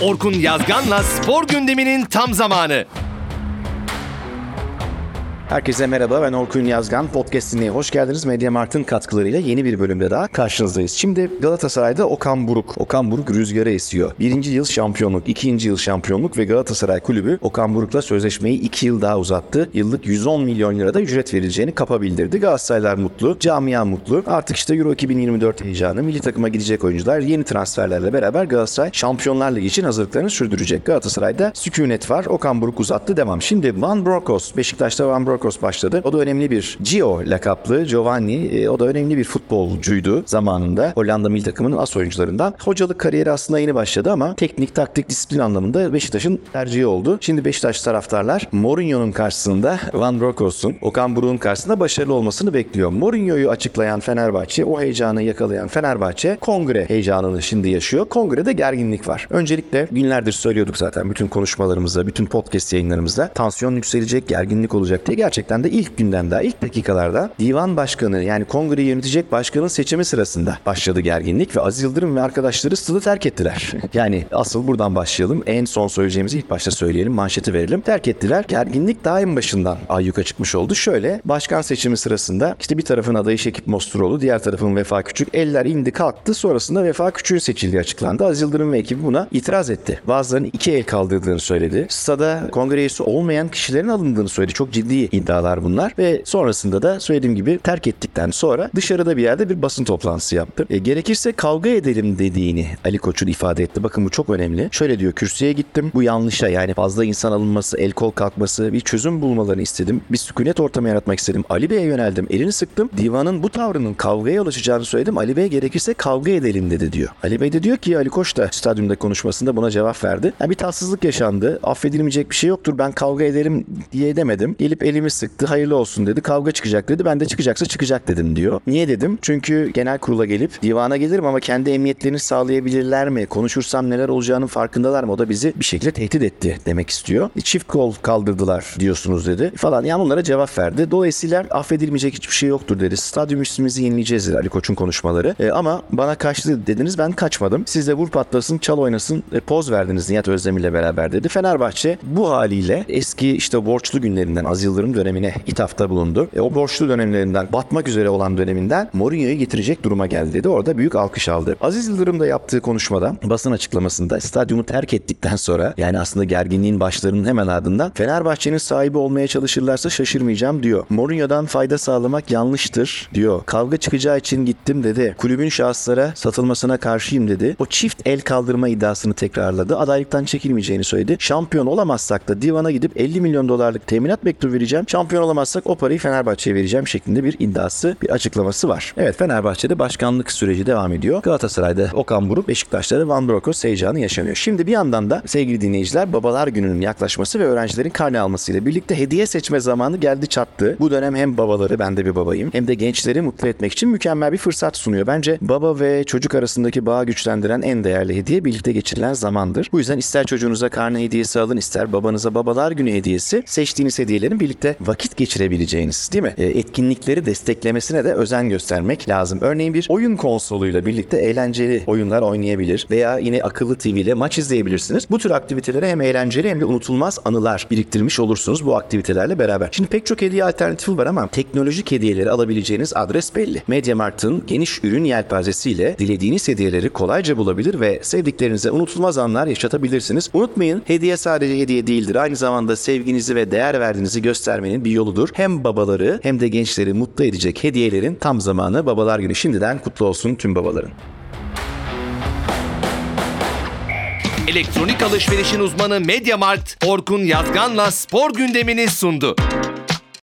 Orkun Yazgan'la spor gündeminin tam zamanı. Herkese merhaba, ben Orkun Yazgan. Podcast dinleye hoş geldiniz. Mediamarkt'ın katkılarıyla yeni bir bölümde daha karşınızdayız. Şimdi Galatasaray'da Okan Buruk rüzgara esiyor. 1. yıl şampiyonluk, 2. yıl şampiyonluk ve Galatasaray Kulübü Okan Buruk'la sözleşmeyi 2 yıl daha uzattı. Yıllık 110 milyon lirada ücret verileceğini kapa bildirdi. Galatasaraylar mutlu, camia mutlu. Artık işte Euro 2024 heyecanı, milli takıma gidecek oyuncular, yeni transferlerle beraber Galatasaray Şampiyonlar Ligi için hazırlıklarını sürdürecek. Galatasaray'da sükunet var. Okan Buruk uzattı, devam. Şimdi Van Bronckhorst, Beşiktaş'ta Van Bronckhorst başladı. O da önemli bir Gio lakaplı Giovanni. O da önemli bir futbolcuydu zamanında. Hollanda milli takımının as oyuncularından. Hocalık kariyeri aslında yeni başladı ama teknik, taktik, disiplin anlamında Beşiktaş'ın tercihi oldu. Şimdi Beşiktaş taraftarlar Mourinho'nun karşısında Van Bronckhorst'un, Okan Buruk'un karşısında başarılı olmasını bekliyor. Mourinho'yu açıklayan Fenerbahçe, o heyecanı yakalayan Fenerbahçe kongre heyecanını şimdi yaşıyor. Kongrede gerginlik var. Öncelikle günlerdir söylüyorduk zaten bütün konuşmalarımızda, bütün podcast yayınlarımızda tansiyon yükselecek, gerginlik olacak diye. Gerçekten de ilk günden daha, ilk dakikalarda divan başkanı, yani kongreyi yönetecek başkanın seçimi sırasında başladı gerginlik ve Aziz Yıldırım ve arkadaşları stadı terk ettiler. Yani asıl buradan başlayalım. En son söyleyeceğimizi ilk başta söyleyelim, manşeti verelim. Terk ettiler. Gerginlik daha en başından ayyuka çıkmış oldu. Şöyle, başkan seçimi sırasında işte bir tarafın adayı Şekip Mosturoğlu, diğer tarafın Vefa Küçük. Eller indi kalktı. Sonrasında Vefa Küçük'ün seçildiği açıklandı. Aziz Yıldırım ve ekibi buna itiraz etti. Bazılarının 2 el kaldırdığını söyledi. Stada kongre üyesi olmayan kişilerin alındığını söyledi. Çok ciddi iddialar bunlar ve sonrasında da söylediğim gibi terk ettikten sonra dışarıda bir yerde bir basın toplantısı yaptı. Gerekirse kavga edelim dediğini Ali Koç'un ifade etti. Bakın bu çok önemli. Şöyle diyor: kürsüye gittim. Bu yanlışa, yani fazla insan alınması, el kol kalkması, bir çözüm bulmalarını istedim. Bir sükunet ortamı yaratmak istedim. Ali Bey'e yöneldim. Elini sıktım. Divanın bu tavrının kavgaya yol açacağını söyledim. Ali Bey gerekirse kavga edelim dedi diyor. Ali Bey de diyor ki, Ali Koç da stadyumda konuşmasında buna cevap verdi. Yani bir tatsızlık yaşandı. Affedilmeyecek bir şey yoktur. Ben kavga edelim diye demedim. Gelip elimi sıktı. Hayırlı olsun dedi. Kavga çıkacak dedi. Ben de çıkacaksa çıkacak dedim diyor. Niye dedim? Çünkü genel kurula gelip divana gelirim ama kendi emniyetlerini sağlayabilirler mi? Konuşursam neler olacağının farkındalar mı? O da bizi bir şekilde tehdit etti demek istiyor. Çift kol kaldırdılar diyorsunuz dedi falan. Yani onlara cevap verdi. Dolayısıyla affedilmeyecek hiçbir şey yoktur dedi. Stadyum üstümüzü yenileyeceğiz dedi Ali Koç'un konuşmaları. Ama bana kaçtı dediniz, ben kaçmadım. Siz de vur patlasın, çal oynasın, poz verdiniz Nihat Özdemir'le beraber dedi. Fenerbahçe bu haliyle eski işte borçlu günlerinden, Aziz Yıldırım dönemine ithafta bulundu. O borçlu dönemlerinden, batmak üzere olan döneminden Mourinho'yu getirecek duruma geldi dedi. Orada büyük alkış aldı. Aziz Yıldırım da yaptığı konuşmada, basın açıklamasında stadyumu terk ettikten sonra, yani aslında gerginliğin başlarının hemen ardından, Fenerbahçe'nin sahibi olmaya çalışırlarsa şaşırmayacağım diyor. Mourinho'dan fayda sağlamak yanlıştır diyor. Kavga çıkacağı için gittim dedi. Kulübün şahıslara satılmasına karşıyım dedi. O çift el kaldırma iddiasını tekrarladı. Adaylıktan çekilmeyeceğini söyledi. Şampiyon olamazsak da divana gidip 50 milyon dolarlık teminat mektubu vereceğim. Şampiyon olamazsak o parayı Fenerbahçe'ye vereceğim şeklinde bir iddiası, bir açıklaması var. Evet, Fenerbahçe'de başkanlık süreci devam ediyor. Galatasaray'da Okan Buruk, Beşiktaş'ta da Van Bronckhorst heyecanı yaşanıyor. Şimdi bir yandan da sevgili dinleyiciler, Babalar Günü'nün yaklaşması ve öğrencilerin karne almasıyla birlikte hediye seçme zamanı geldi çattı. Bu dönem hem babaları, ben de bir babayım, hem de gençleri mutlu etmek için mükemmel bir fırsat sunuyor. Bence baba ve çocuk arasındaki bağı güçlendiren en değerli hediye birlikte geçirilen zamandır. Bu yüzden ister çocuğunuza karne hediyesi alın, ister babanıza Babalar Günü hediyesi, seçtiğiniz hediyelerin birlikte vakit geçirebileceğiniz, değil mi? Etkinlikleri desteklemesine de özen göstermek lazım. Örneğin bir oyun konsoluyla birlikte eğlenceli oyunlar oynayabilir veya yine akıllı TV ile maç izleyebilirsiniz. Bu tür aktivitelere hem eğlenceli hem de unutulmaz anılar biriktirmiş olursunuz bu aktivitelerle beraber. Şimdi pek çok hediye alternatifi var ama teknolojik hediyeleri alabileceğiniz adres belli. Mediamarkt'ın geniş ürün yelpazesiyle dilediğiniz hediyeleri kolayca bulabilir ve sevdiklerinize unutulmaz anlar yaşatabilirsiniz. Unutmayın, hediye sadece hediye değildir. Aynı zamanda sevginizi ve değer verdiğinizi göstermenin bir yoludur. Hem babaları hem de gençleri mutlu edecek hediyelerin tam zamanı. Babalar Günü şimdiden kutlu olsun tüm babaların. Elektronik alışverişin uzmanı Mediamarkt, Orkun Yazgan'la spor gündemini sundu.